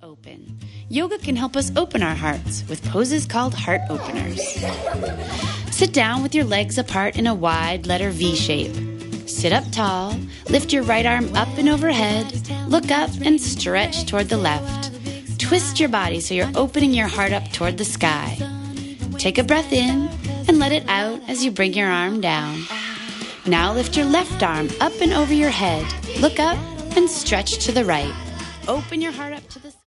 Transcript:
Open. Yoga can help us open our hearts with poses called heart openers. Sit down with your legs apart in a wide letter V shape. Sit up tall, lift your right arm up and overhead, look up and stretch toward the left. Twist your body so you're opening your heart up toward the sky. Take a breath in and let it out as you bring your arm down. Now lift your left arm up and over your head, look up and stretch to the right. Open your heart up to the